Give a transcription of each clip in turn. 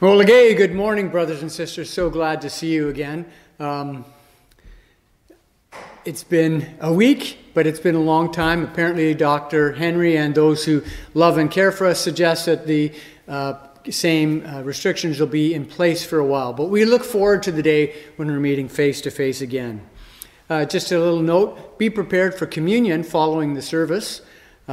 Well, again, good morning, brothers and sisters. So glad to see you again. It's been a week, but it's been a long time. Apparently, Dr. Henry and those who love and care for us suggest that the same restrictions will be in place for a while. But we look forward to the day when we're meeting face to face again. Just a little note, be prepared for communion following the service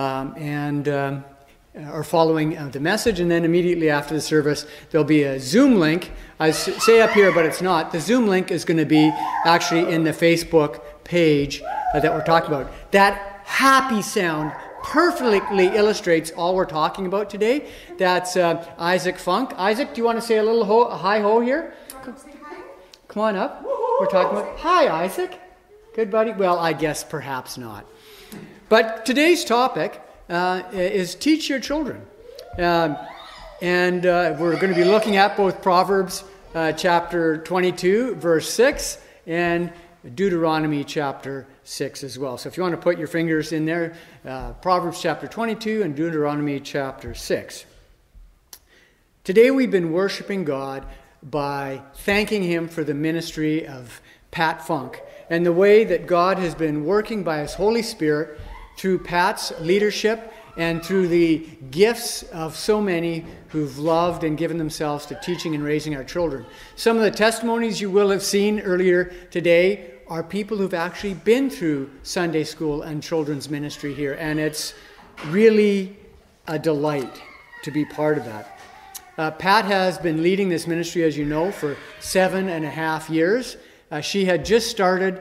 or following the message, and then immediately after the service there'll be a Zoom link. I say up here, but it's not. The Zoom link is going to be actually in the Facebook page that we're talking about. That happy sound perfectly illustrates all we're talking about today. That's Isaac Funk. Isaac, do you want to say a little hi-ho here? Come on up. We're talking about... Hi, Isaac. Good, buddy. Well, I guess perhaps not. But today's topic is teach your children. And we're going to be looking at both Proverbs chapter 22, verse 6, and Deuteronomy chapter 6 as well. So if you want to put your fingers in there, Proverbs chapter 22 and Deuteronomy chapter 6. Today we've been worshiping God by thanking Him for the ministry of Pat Funk and the way that God has been working by His Holy Spirit through Pat's leadership and through the gifts of so many who've loved and given themselves to teaching and raising our children. Some of the testimonies you will have seen earlier today are people who've actually been through Sunday school and children's ministry here, and it's really a delight to be part of that. Pat has been leading this ministry, as you know, for 7.5 years. She had just started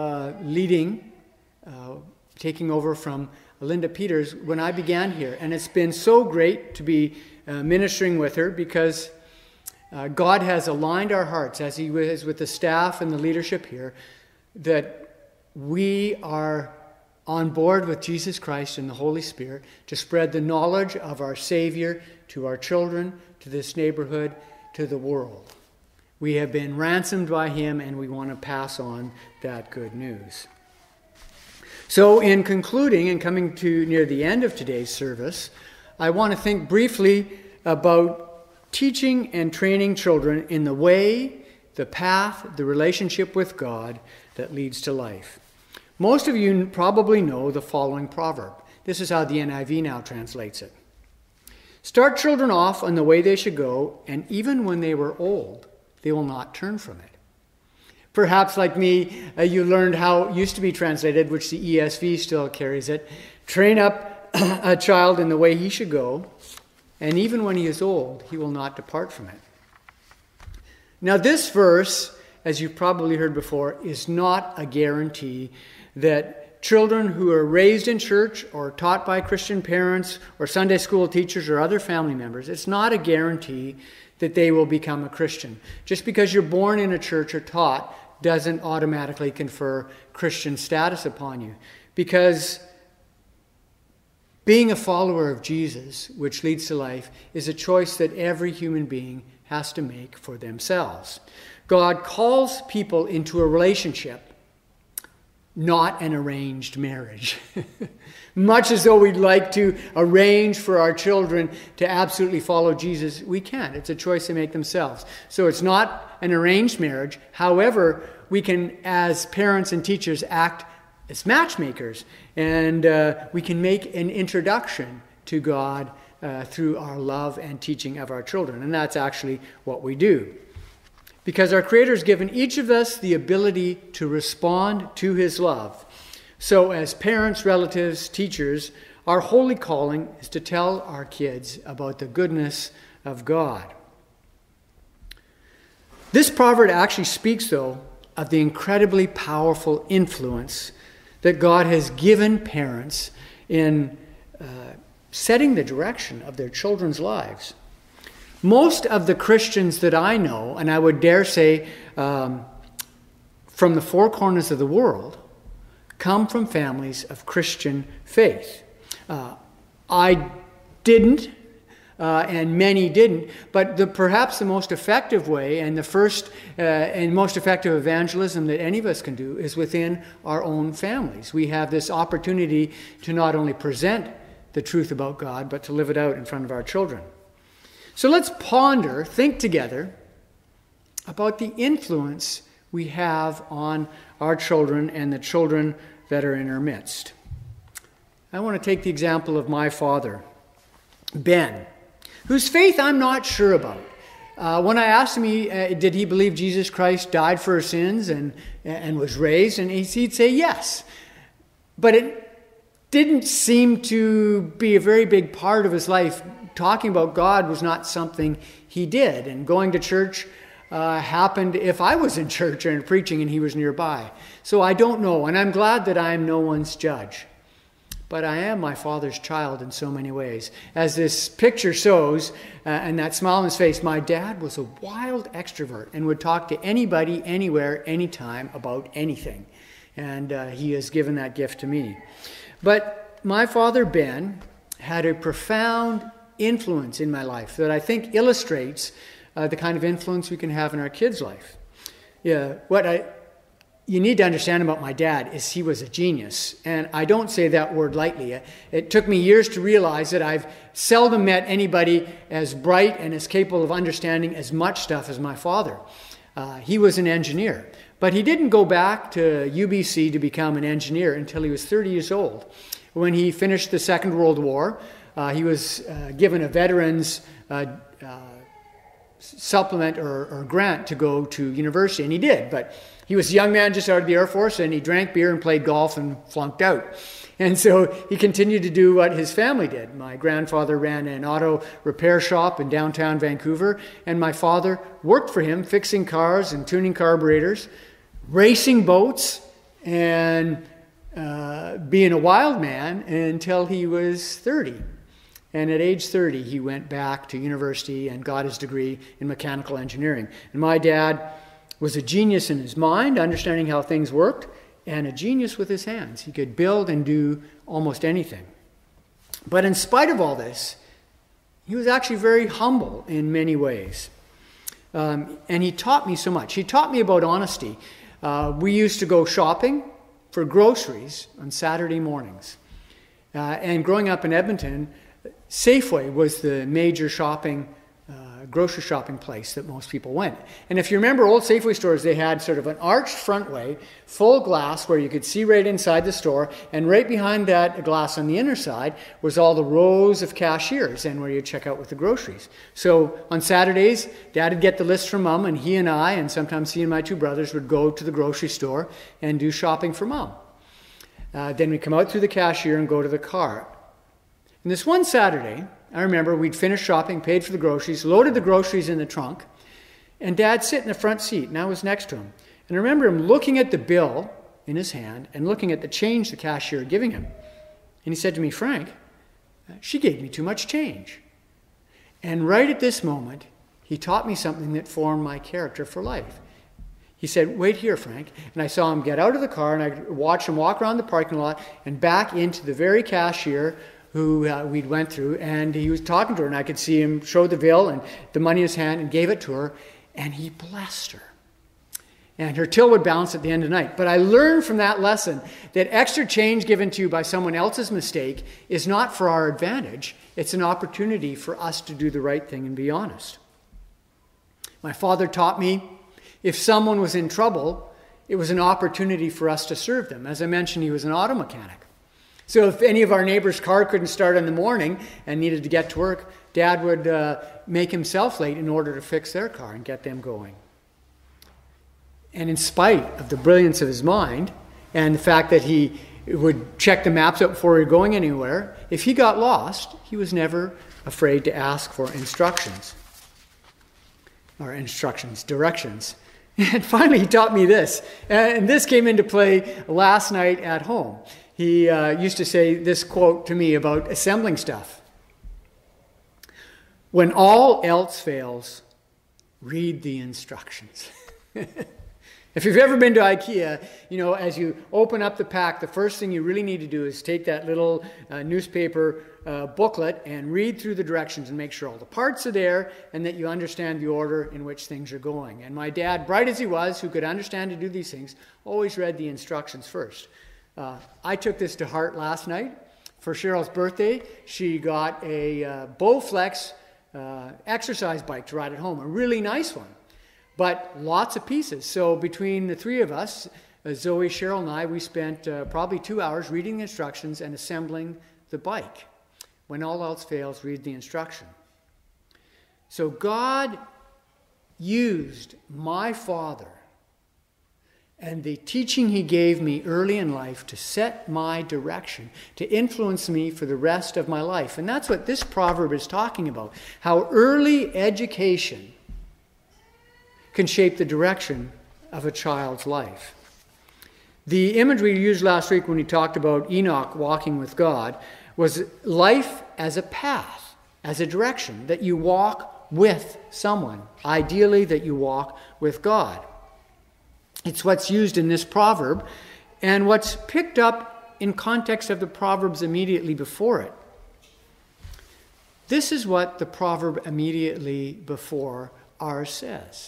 taking over from Linda Peters when I began here. And it's been so great to be ministering with her because God has aligned our hearts, as He is with the staff and the leadership here, that we are on board with Jesus Christ and the Holy Spirit to spread the knowledge of our Savior to our children, to this neighborhood, to the world. We have been ransomed by Him, and we want to pass on that good news. So in concluding and coming to near the end of today's service, I want to think briefly about teaching and training children in the way, the path, the relationship with God that leads to life. Most of you probably know the following proverb. This is how the NIV now translates it. Start children off on the way they should go, and even when they were old, they will not turn from it. Perhaps like me, you learned how it used to be translated, which the ESV still carries it. Train up a child in the way he should go, and even when he is old, he will not depart from it. Now this verse, as you've probably heard before, is not a guarantee that children who are raised in church or taught by Christian parents or Sunday school teachers or other family members, it's not a guarantee that they will become a Christian. Just because you're born in a church or taught doesn't automatically confer Christian status upon you. Because being a follower of Jesus, which leads to life, is a choice that every human being has to make for themselves. God calls people into a relationship, not an arranged marriage. Much as though we'd like to arrange for our children to absolutely follow Jesus, we can't. It's a choice they make themselves. So it's not an arranged marriage. However, we can, as parents and teachers, act as matchmakers. And we can make an introduction to God through our love and teaching of our children. And that's actually what we do. Because our Creator has given each of us the ability to respond to His love. So as parents, relatives, teachers, our holy calling is to tell our kids about the goodness of God. This proverb actually speaks, though, of the incredibly powerful influence that God has given parents in setting the direction of their children's lives. Most of the Christians that I know, and I would dare say from the four corners of the world, come from families of Christian faith. I didn't, and many didn't, but perhaps the most effective way and the first and most effective evangelism that any of us can do is within our own families. We have this opportunity to not only present the truth about God, but to live it out in front of our children. So let's ponder, think together about the influence we have on our children and the children that are in our midst. I want to take the example of my father, Ben, whose faith I'm not sure about. When I asked him, did he believe Jesus Christ died for our sins and was raised, and he'd say yes. But it didn't seem to be a very big part of his life. Talking about God was not something he did, and going to church happened if I was in church and preaching and he was nearby. So I don't know, and I'm glad that I'm no one's judge. But I am my father's child in so many ways. As this picture shows, and that smile on his face, my dad was a wild extrovert and would talk to anybody, anywhere, anytime about anything. And he has given that gift to me. But my father, Ben, had a profound influence in my life that I think illustrates the kind of influence we can have in our kids' life. Yeah, you need to understand about my dad is he was a genius. And I don't say that word lightly. It took me years to realize that I've seldom met anybody as bright and as capable of understanding as much stuff as my father. He was an engineer. But he didn't go back to UBC to become an engineer until he was 30 years old. When he finished the Second World War, he was given a veteran's supplement or grant to go to university, and he did. But he was a young man just out of the Air Force, and he drank beer and played golf and flunked out. And so he continued to do what his family did. My grandfather ran an auto repair shop in downtown Vancouver, and my father worked for him fixing cars and tuning carburetors, racing boats, and being a wild man until he was 30. And at age 30, he went back to university and got his degree in mechanical engineering. And my dad was a genius in his mind, understanding how things worked, and a genius with his hands. He could build and do almost anything. But in spite of all this, he was actually very humble in many ways. And he taught me so much. He taught me about honesty. We used to go shopping for groceries on Saturday mornings. And growing up in Edmonton, Safeway was the major grocery shopping place that most people went. And if you remember old Safeway stores, they had sort of an arched frontway, full glass where you could see right inside the store, and right behind that glass on the inner side was all the rows of cashiers and where you check out with the groceries. So on Saturdays, Dad would get the list from Mom, and he and I, and sometimes he and my two brothers, would go to the grocery store and do shopping for Mom. Then we'd come out through the cashier and go to the car. And this one Saturday, I remember we'd finished shopping, paid for the groceries, loaded the groceries in the trunk, and Dad sit in the front seat, and I was next to him. And I remember him looking at the bill in his hand and looking at the change the cashier had given him. And he said to me, "Frank, she gave me too much change." And right at this moment, he taught me something that formed my character for life. He said, "Wait here, Frank." And I saw him get out of the car, and I watched him walk around the parking lot and back into the very cashier who we'd went through, and he was talking to her, and I could see him show the bill and the money in his hand and gave it to her, and he blessed her. And her till would balance at the end of the night. But I learned from that lesson that extra change given to you by someone else's mistake is not for our advantage. It's an opportunity for us to do the right thing and be honest. My father taught me if someone was in trouble, it was an opportunity for us to serve them. As I mentioned, he was an auto mechanic. So if any of our neighbor's car couldn't start in the morning and needed to get to work, Dad would make himself late in order to fix their car and get them going. And in spite of the brilliance of his mind and the fact that he would check the maps out before he was going anywhere, if he got lost, he was never afraid to ask for directions. And finally, he taught me this. And this came into play last night at home. He used to say this quote to me about assembling stuff. "When all else fails, read the instructions." If you've ever been to IKEA, as you open up the pack, the first thing you really need to do is take that little newspaper booklet and read through the directions and make sure all the parts are there and that you understand the order in which things are going. And my dad, bright as he was, who could understand to do these things, always read the instructions first. I took this to heart last night. For Cheryl's birthday, she got a Bowflex exercise bike to ride at home, a really nice one, but lots of pieces. So between the three of us, Zoe, Cheryl, and I, we spent probably 2 hours reading the instructions and assembling the bike. When all else fails, read the instruction. So God used my father and the teaching he gave me early in life to set my direction, to influence me for the rest of my life. And that's what this proverb is talking about, how early education can shape the direction of a child's life. The imagery we used last week when we talked about Enoch walking with God was life as a path, as a direction, that you walk with someone. Ideally, that you walk with God. It's what's used in this proverb, and what's picked up in context of the proverbs immediately before it. This is what the proverb immediately before ours says.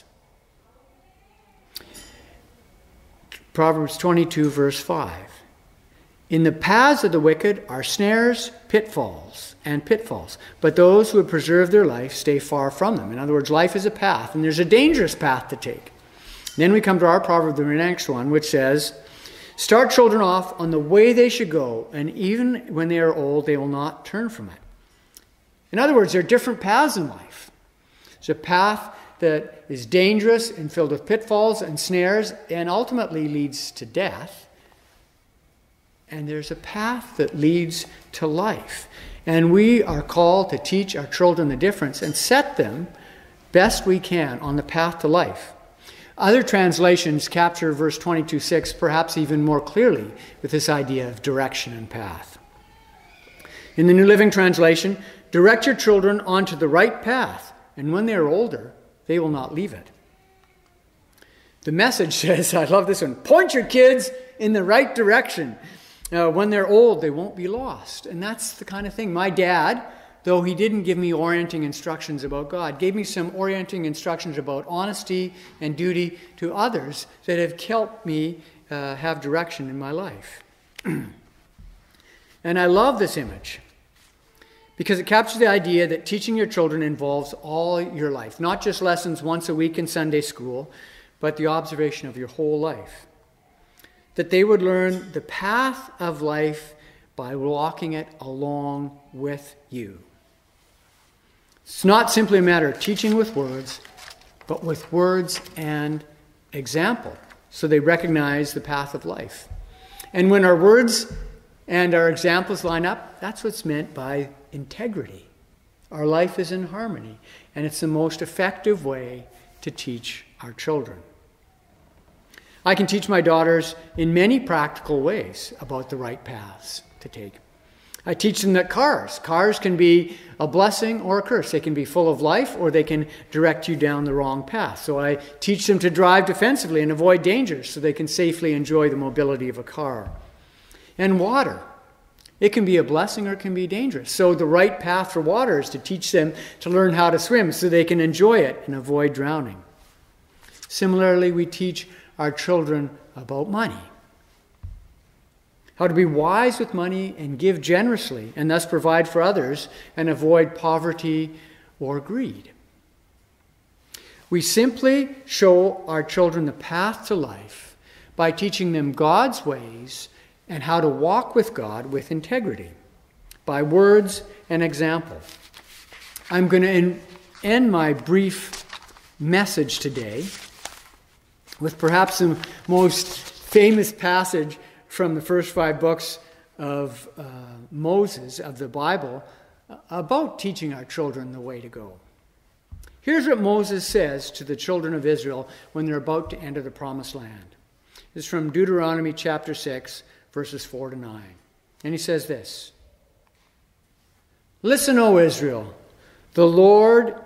Proverbs 22, verse 5. In the paths of the wicked are snares, pitfalls, but those who would preserve their life stay far from them. In other words, life is a path, and there's a dangerous path to take. Then we come to our proverb, the next one, which says, start children off on the way they should go, and even when they are old, they will not turn from it. In other words, there are different paths in life. There's a path that is dangerous and filled with pitfalls and snares and ultimately leads to death. And there's a path that leads to life. And we are called to teach our children the difference and set them best we can on the path to life. Other translations capture verse 22:6 perhaps even more clearly with this idea of direction and path. In the New Living Translation, direct your children onto the right path, and when they are older, they will not leave it. The Message says, I love this one, point your kids in the right direction. When they're old, they won't be lost. And that's the kind of thing. My dad, though he didn't give me orienting instructions about God, gave me some orienting instructions about honesty and duty to others that have helped me have direction in my life. And I love this image because it captures the idea that teaching your children involves all your life, not just lessons once a week in Sunday school, but the observation of your whole life. That they would learn the path of life by walking it along with you. It's not simply a matter of teaching with words, but with words and example, so they recognize the path of life. And when our words and our examples line up, that's what's meant by integrity. Our life is in harmony, and it's the most effective way to teach our children. I can teach my daughters in many practical ways about the right paths to take. I teach them that cars can be a blessing or a curse. They can be full of life, or they can direct you down the wrong path. So I teach them to drive defensively and avoid dangers so they can safely enjoy the mobility of a car. And water. It can be a blessing or it can be dangerous. So the right path for water is to teach them to learn how to swim so they can enjoy it and avoid drowning. Similarly, we teach our children about money. How to be wise with money and give generously and thus provide for others and avoid poverty or greed. We simply show our children the path to life by teaching them God's ways and how to walk with God with integrity, by words and example. I'm going to end my brief message today with perhaps the most famous passage from the first 5 books of Moses, of the Bible, about teaching our children the way to go. Here's what Moses says to the children of Israel when they're about to enter the promised land. It's from Deuteronomy chapter 6, verses 4 to 9. And he says this, Listen, O Israel, the Lord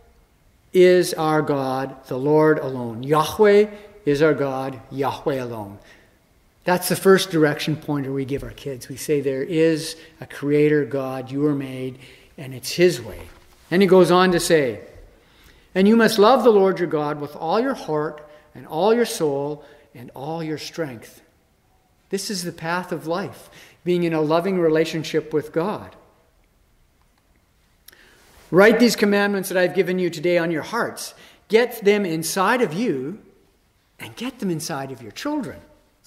is our God, the Lord alone. Yahweh is our God, Yahweh alone. That's the first direction pointer we give our kids. We say there is a creator God, you were made, and it's his way. And he goes on to say, and you must love the Lord your God with all your heart and all your soul and all your strength. This is the path of life, being in a loving relationship with God. Write these commandments that I've given you today on your hearts. Get them inside of you and get them inside of your children.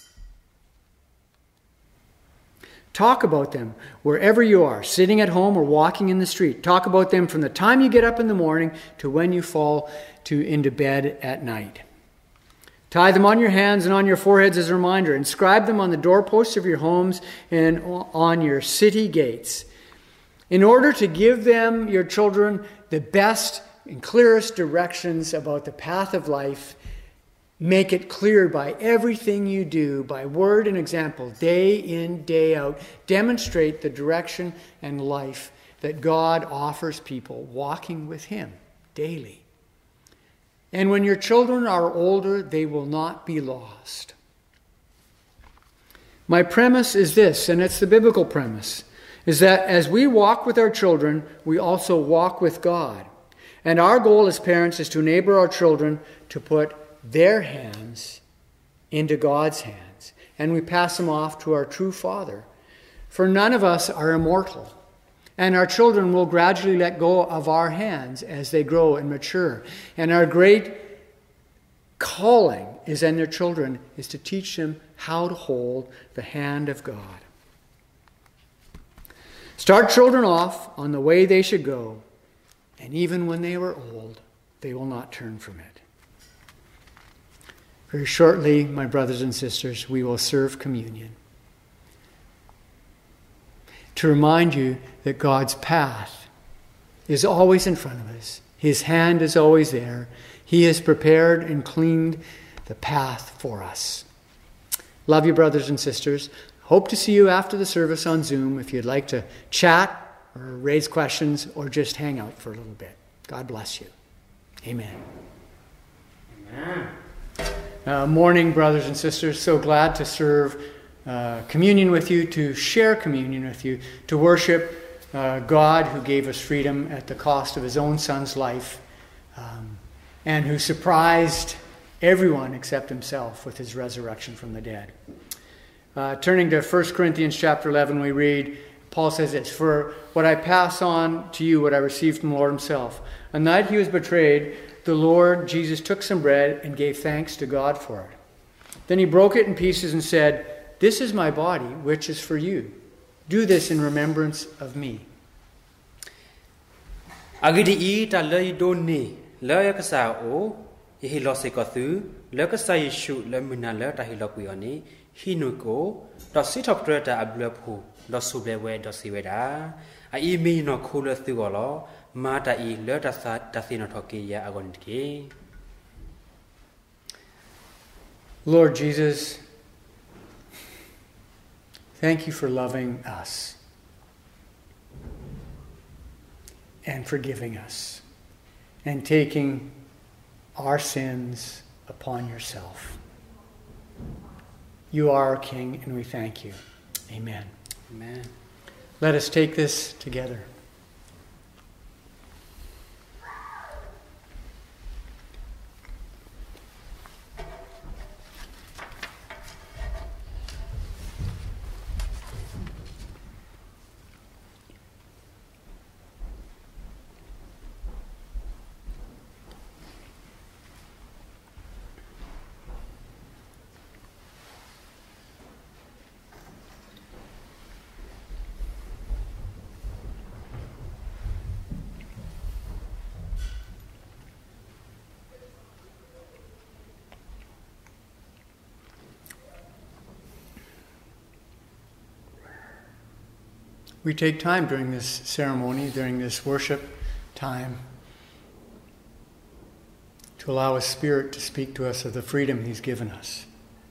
Talk about them wherever you are, sitting at home or walking in the street. Talk about them from the time you get up in the morning to when you fall into bed at night. Tie them on your hands and on your foreheads as a reminder. Inscribe them on the doorposts of your homes and on your city gates. In order to give them, your children, the best and clearest directions about the path of life, make it clear by everything you do, by word and example, day in, day out. Demonstrate the direction and life that God offers people walking with Him daily. And when your children are older, they will not be lost. My premise is this, and it's the biblical premise, is that as we walk with our children, we also walk with God. And our goal as parents is to enable our children to put their hands into God's hands. And we pass them off to our true Father. For none of us are immortal. And our children will gradually let go of our hands as they grow and mature. And our great calling is in their children is to teach them how to hold the hand of God. Start children off on the way they should go. And even when they are old, they will not turn from it. Very shortly, my brothers and sisters, we will serve communion. To remind you that God's path is always in front of us. His hand is always there. He has prepared and cleaned the path for us. Love you, brothers and sisters. Hope to see you after the service on Zoom if you'd like to chat or raise questions or just hang out for a little bit. God bless you. Amen. Amen. Morning, brothers and sisters. So glad to serve communion with you, to share communion with you, to worship God who gave us freedom at the cost of His own Son's life, and who surprised everyone except Himself with His resurrection from the dead. Turning to 1 Corinthians chapter 11, we read, Paul says this, "For what I pass on to you, what I received from the Lord Himself. On the night He was betrayed, the Lord Jesus took some bread and gave thanks to God for it. Then He broke it in pieces and said, 'This is my body, which is for you. Do this in remembrance of me.'" Agidi ta le doni le ka sa o hi lo se ko thu le ka sa Yeshu le mina le ta hi lo ku yoni hi nu ko to si thop tre ta ablu phu do su ble we do si we da ai mi no khu le thu go lo ma ta I le ta sa ta si no thoki ya agon ki. Lord Jesus, thank you for loving us and forgiving us and taking our sins upon yourself. You are our King, and we thank you. Amen. Amen. Let us take this together. We take time during this ceremony, during this worship time, to allow His Spirit to speak to us of the freedom He's given us.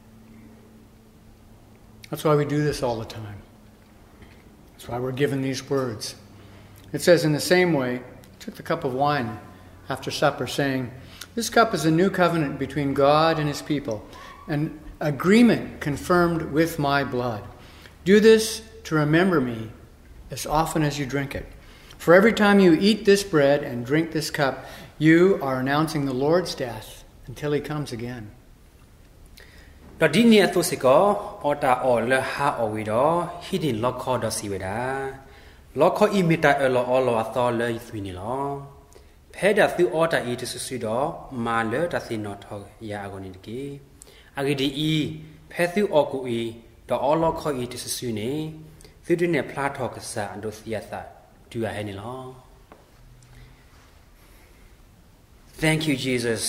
That's why we do this all the time. That's why we're given these words. It says in the same way, He took the cup of wine after supper, saying, "This cup is a new covenant between God and His people, an agreement confirmed with my blood. Do this to remember me as often as you drink it. For every time you eat this bread and drink this cup, you are announcing the Lord's death until He comes again." Radini athosiko ota o le ha o wido hidin lokho do siweda lo kho I mita lo olo atho le thwini lo phe da thu order I to su do ma le ta sin no tho ya agoni ki agidi I phe thu o ku I do olo kho I to su ni thu de ne phla tho ka sa ando sia sa du ya he ni lo. Thank you, Jesus,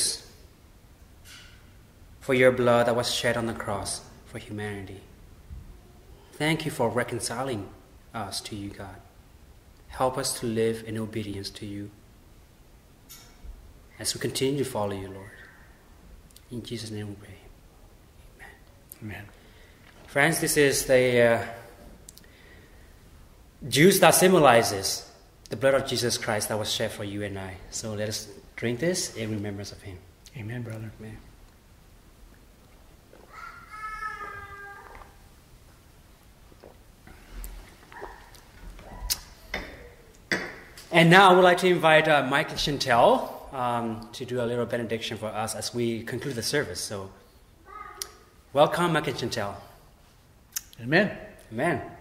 for your blood that was shed on the cross for humanity. Thank you for reconciling us to you, God. Help us to live in obedience to you as we continue to follow you, Lord. In Jesus' name we pray. Amen. Amen. Friends, this is the juice that symbolizes the blood of Jesus Christ that was shed for you and I. So let us drink this in remembrance of him. Amen, brother. Amen. And now I would like to invite Mike and Chantel to do a little benediction for us as we conclude the service. So, welcome, Mike and Chantel. Amen. Amen.